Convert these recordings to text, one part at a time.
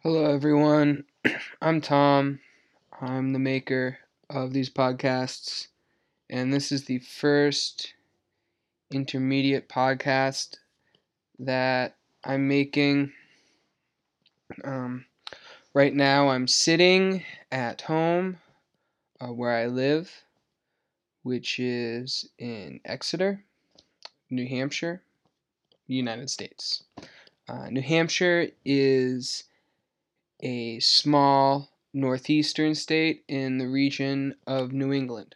Hello, everyone. I'm Tom. I'm the maker of these podcasts, and this is the first intermediate podcast that I'm making. Um, right now, I'm sitting at home where I live, which is in Exeter, New Hampshire, United States. New Hampshire is a small northeastern state in the region of New England.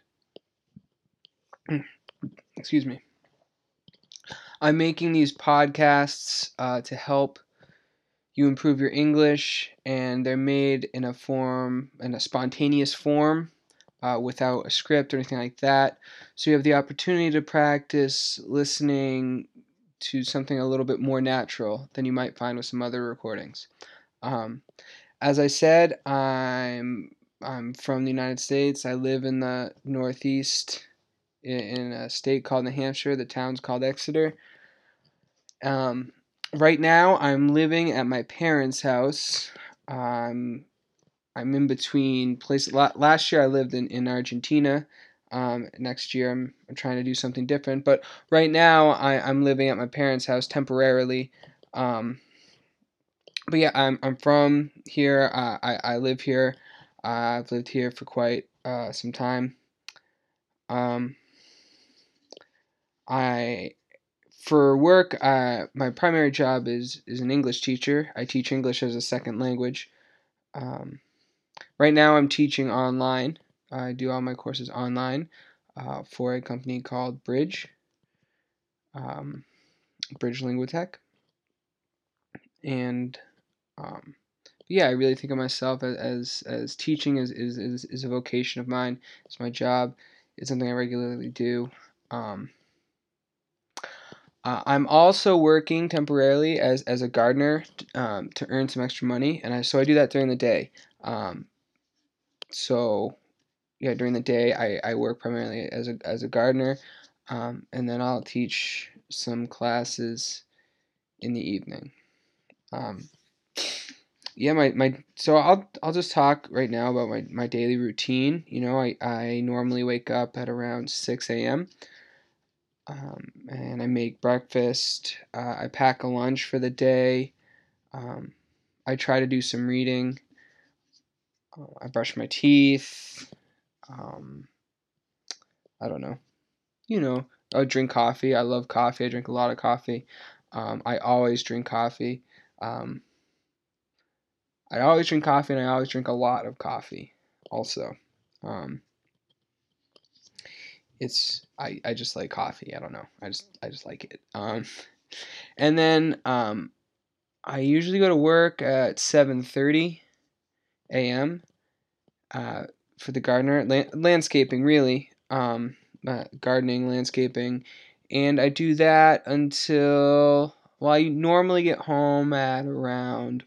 Excuse me. I'm making these podcasts to help you improve your English, and they're made in a spontaneous form, without a script or anything like that. So you have the opportunity to practice listening to something a little bit more natural than you might find with some other recordings. Um, as I said, I'm from the United States. I live in the Northeast in a state called New Hampshire. The town's called Exeter. Um, right now, I'm living at my parents' house. I'm in between places. Last year, I lived in Argentina. Next year, I'm trying to do something different. But right now, I'm living at my parents' house temporarily. But yeah, I'm from here. I live here. I've lived here for quite some time. Um, I For work, my primary job is an English teacher. I teach English as a second language. Um, right now, I'm teaching online. I do all my courses online for a company called Bridge, um, Bridge Linguitech. And yeah, I really think of myself as teaching is a vocation of mine. It's my job. It's something I regularly do. Um, I'm also working temporarily as a gardener to earn some extra money, and so I do that during the day. Um, so yeah, during the day I work primarily as a gardener, and then I'll teach some classes in the evening. Um, yeah, my so I'll just talk right now about my daily routine. I normally wake up at around 6 a.m. And I make breakfast. I pack a lunch for the day. Um, I try to do some reading. I brush my teeth. Um, I don't know. I drink coffee. I love coffee. I drink a lot of coffee. I always drink coffee. Um, I always drink coffee, and I always drink a lot of coffee. Also, um, I just like coffee. I don't know. I just like it. And then I usually go to work at 7:30 a.m. Uh, for the gardener, landscaping really, gardening, landscaping, and I do that until, well, I normally get home at around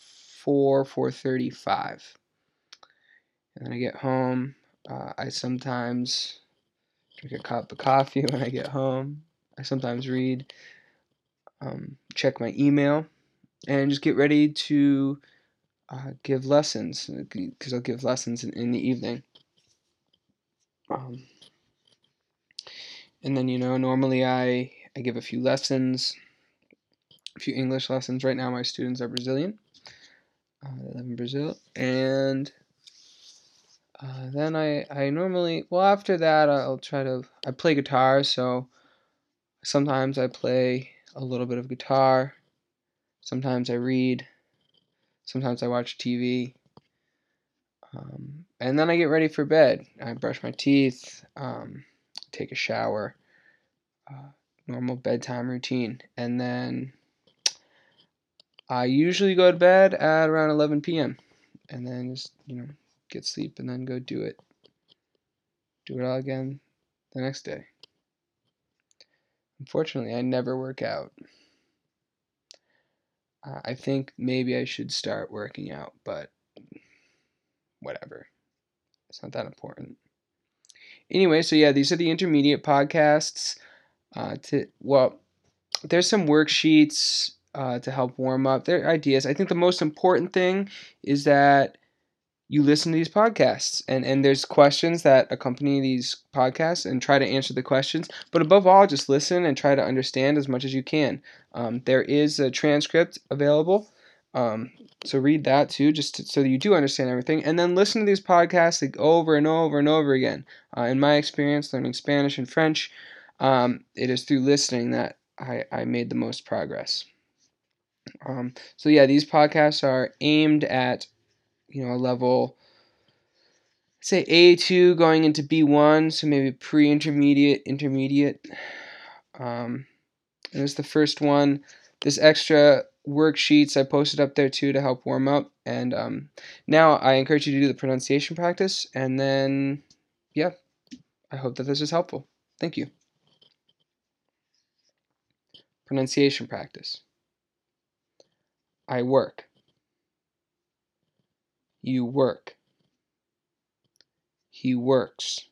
4:35, and then I get home. I sometimes drink a cup of coffee when I get home. I sometimes read, check my email, and just get ready to give lessons, because I'll give lessons in the evening. Um, and then normally I give a few lessons, a few English lessons. Right now my students are Brazilian. They live in Brazil, and then I normally, well, after that I play guitar, so sometimes I play a little bit of guitar, sometimes I read, sometimes I watch TV. And then I get ready for bed. I brush my teeth, take a shower, uh, normal bedtime routine. And then I usually go to bed at around 11 p.m. and then just, get sleep and then go do it. Do it all again the next day. Unfortunately, I never work out. I think maybe I should start working out, but whatever. It's not that important. Anyway, so yeah, these are the intermediate podcasts. Well, there's some worksheets to help warm up. Their ideas. I think the most important thing is that you listen to these podcasts, and there's questions that accompany these podcasts, and try to answer the questions. But above all, just listen and try to understand as much as you can. There is a transcript available, so read that too, so that you do understand everything. And then listen to these podcasts like over and over and over again. In my experience, learning Spanish and French, it is through listening that I made the most progress. So yeah, these podcasts are aimed at a level, say A2 going into B1, so maybe pre-intermediate, intermediate. And it's the first one. There's extra worksheets I posted up there too to help warm up. And now I encourage you to do the pronunciation practice. And then, yeah, I hope that this is helpful. Thank you. Pronunciation practice. I work. You work. He works.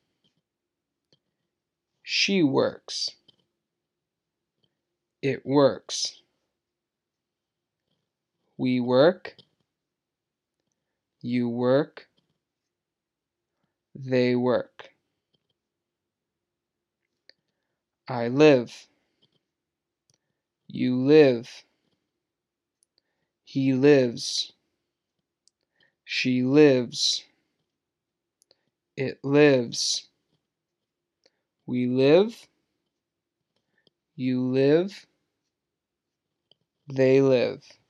She works. It works. We work. You work. They work. I live. You live. He lives. She lives. It lives. We live. You live. They live.